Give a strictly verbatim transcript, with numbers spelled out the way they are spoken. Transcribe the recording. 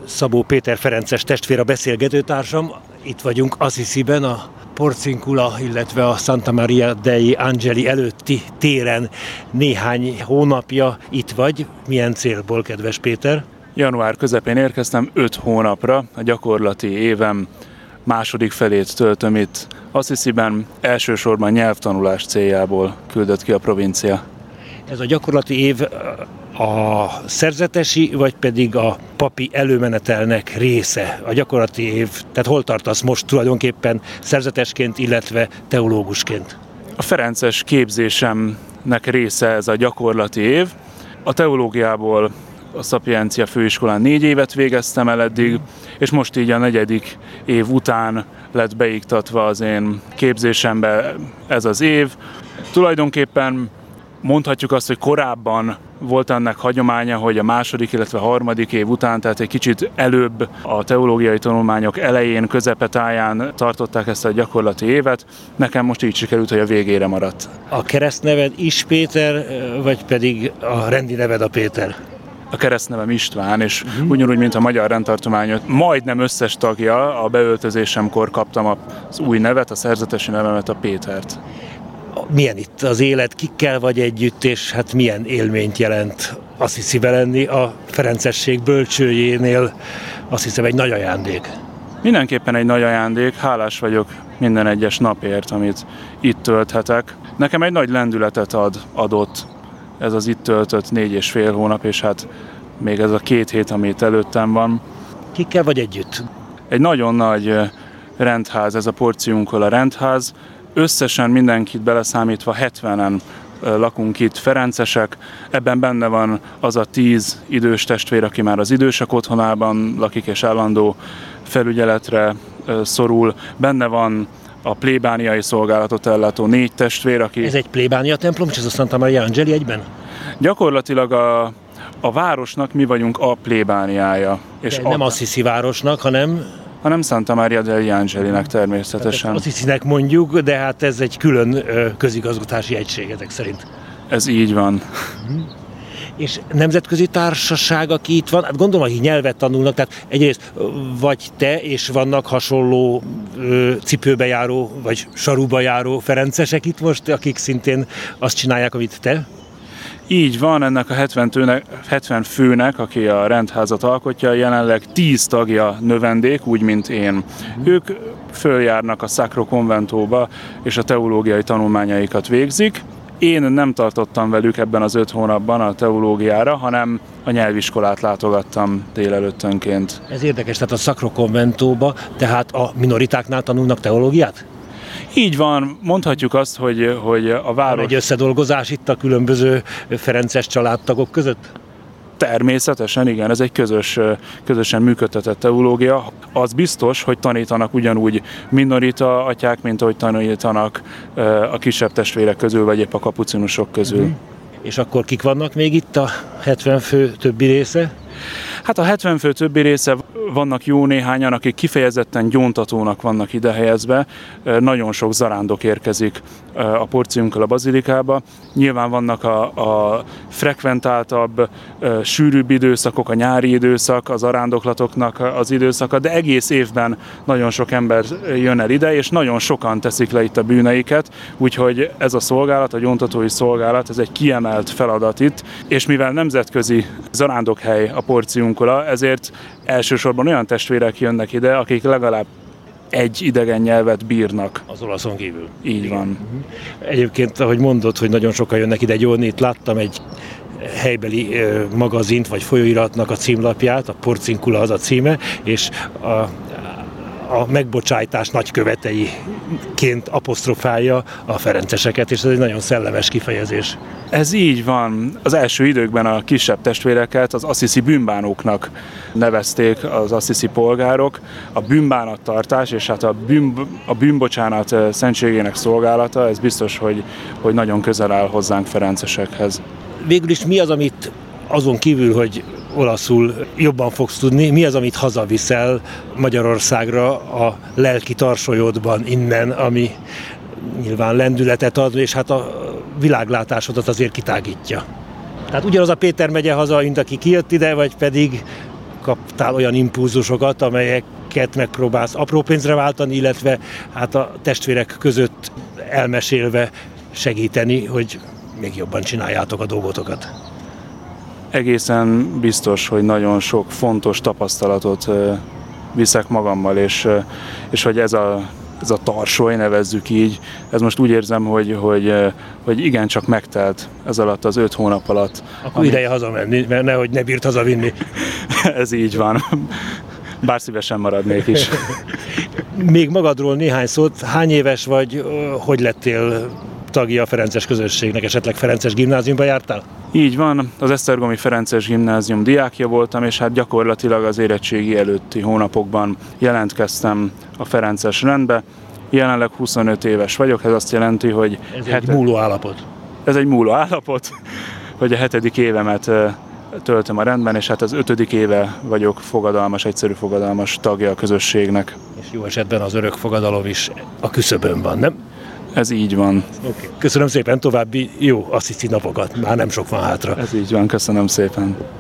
Szabó Péter ferences testvér a beszélgetőtársam. Itt vagyunk Assisiben, a Porciuncula, illetve a Santa Maria dei Angeli előtti téren. Néhány hónapja itt vagy. Milyen célból, kedves Péter? Január közepén érkeztem, öt hónapra, a gyakorlati évem második felét töltöm itt Assisiben, elsősorban nyelvtanulás céljából küldött ki a provincia. Ez a gyakorlati év a szerzetesi, vagy pedig a papi előmenetelnek része, a gyakorlati év? Tehát hol tartasz most tulajdonképpen szerzetesként, illetve teológusként? A ferences képzésemnek része ez a gyakorlati év. A teológiából a Szapiencia főiskolán négy évet végeztem el eddig, és most így a negyedik év után lett beiktatva az én képzésembe ez az év. Tulajdonképpen mondhatjuk azt, hogy korábban volt ennek hagyománya, hogy a második, illetve harmadik év után, tehát egy kicsit előbb a teológiai tanulmányok elején, közepetáján tartották ezt a gyakorlati évet. Nekem most így sikerült, hogy a végére maradt. A keresztneved is Péter, vagy pedig a rendi neved a Péter? A keresztnevem István, és uh-huh. ugyanúgy, mint a Magyar Rendtartomány majdnem összes tagja, a beöltözésemkor kaptam az új nevet, a szerzetesi nevemet, a Pétert. Milyen itt az élet, kikkel vagy együtt, és hát milyen élményt jelent Assisibe lenni a ferencesség bölcsőjénél? Azt hiszem, egy nagy ajándék. Mindenképpen egy nagy ajándék, hálás vagyok minden egyes napért, amit itt tölthetek. Nekem egy nagy lendületet ad, adott ez az itt töltött négy és fél hónap, és hát még ez a két hét, amit előttem van. Kikkel vagy együtt? Egy nagyon nagy rendház, ez a Porciuncula rendház. Összesen mindenkit beleszámítva hetvenen lakunk itt ferencesek. Ebben benne van az a tíz idős testvér, aki már az idősek otthonában lakik és állandó felügyeletre szorul. Benne van a plébániai szolgálatot ellátó négy testvér, aki... Ez egy plébánia templom, és ez a Santa Maria Angeli egyben? Gyakorlatilag a, a városnak mi vagyunk a plébániája. És nem a... Assisi városnak, hanem... hanem Santa Maria degli Angelinek természetesen. Assisinek mondjuk, de hát ez egy külön közigazgatási egységetek szerint. Ez így van. Uh-huh. És nemzetközi társaság, aki itt van, hát gondolom, hogy nyelvet tanulnak, tehát egyrészt vagy te, és vannak hasonló ö, cipőbe járó, vagy saruba járó ferencesek itt most, akik szintén azt csinálják, amit te? Így van, ennek a hetven, tőnek, hetven főnek, aki a rendházat alkotja, jelenleg tíz tagja növendék, úgy, mint én. Mm. Ők följárnak a Sacro Conventóba, és a teológiai tanulmányaikat végzik. Én nem tartottam velük ebben az öt hónapban a teológiára, hanem a nyelviskolát látogattam délelőttönként. Ez érdekes, tehát a Sacro Conventóba, tehát a minoritáknál tanulnak teológiát? Így van, mondhatjuk azt, hogy, hogy a város... Van egy összedolgozás itt a különböző ferences családtagok között? Természetesen, igen, ez egy közös, közösen működtetett teológia. Az biztos, hogy tanítanak ugyanúgy minorita atyák, mint ahogy tanítanak a kisebb testvérek közül, vagy épp a kapucinusok közül. Uh-huh. És akkor kik vannak még itt a hetven fő többi része? Hát a hetven fő többi része vannak jó néhányan, akik kifejezetten gyóntatónak vannak idehelyezve. Nagyon sok zarándok érkezik a Porciuncula bazilikába. Nyilván vannak a, a frekventáltabb, sűrűbb időszakok, a nyári időszak, az arándoklatoknak az időszaka, de egész évben nagyon sok ember jön el ide, és nagyon sokan teszik le itt a bűneiket, úgyhogy ez a szolgálat, a gyóntatói szolgálat, ez egy kiemelt feladat itt, és mivel nemzetközi zarándokhely a Porciuncula, ezért elsősorban olyan testvérek jönnek ide, akik legalább egy idegen nyelvet bírnak. Az olaszon kívül. Így van. Uh-huh. Egyébként, ahogy mondod, hogy nagyon sokan jönnek ide gyónni, itt láttam egy helybeli uh, magazint, vagy folyóiratnak a címlapját, a Porciuncula az a címe, és a, a megbocsájtás nagyköveteiként apostrofálja a ferenceseket, és ez egy nagyon szellemes kifejezés. Ez így van. Az első időkben a kisebb testvéreket az assisi bűnbánóknak nevezték az assisi polgárok. A bűnbánattartás és hát a, bűn, a bűnbocsánat szentségének szolgálata, ez biztos, hogy, hogy nagyon közel áll hozzánk ferencesekhez. Végül is mi az, amit azon kívül, hogy olaszul jobban fogsz tudni, mi az, amit hazaviszel Magyarországra a lelki tarsolyodban innen, ami nyilván lendületet ad, és hát a világlátásodat azért kitágítja. Tehát ugyanaz a Péter megye haza, mint aki kijött ide, vagy pedig kaptál olyan impulzusokat, amelyeket megpróbálsz apró pénzre váltani, illetve hát a testvérek között elmesélve segíteni, hogy még jobban csináljátok a dolgotokat? Egészen biztos, hogy nagyon sok fontos tapasztalatot viszek magammal, és, és hogy ez a, ez a tarsoly, nevezzük így, ez most úgy érzem, hogy, hogy, hogy igencsak megtelt ez alatt az öt hónap alatt. Akkor ami... ideje hazamenni, mert nehogy ne bírt hazavinni. Ez így van. Bár szívesen maradnék is. Még magadról néhány szót, hány éves vagy, hogy lettél tagja a ferences közösségnek, esetleg ferences gimnáziumba jártál? Így van, az Esztergomi Ferences Gimnázium diákja voltam, és hát gyakorlatilag az érettségi előtti hónapokban jelentkeztem a ferences rendbe. Jelenleg huszonöt éves vagyok, ez azt jelenti, hogy... Ez het... egy múló állapot. Ez egy múló állapot, hogy a hetedik évemet töltöm a rendben, és hát az ötödik éve vagyok fogadalmas, egyszerű fogadalmas tagja a közösségnek. És jó esetben az örök fogadalom is a küszöbön van, nem? Ez így van. Okay. Köszönöm szépen, további jó assziszti napokat, már nem sok van hátra. Ez így van, köszönöm szépen.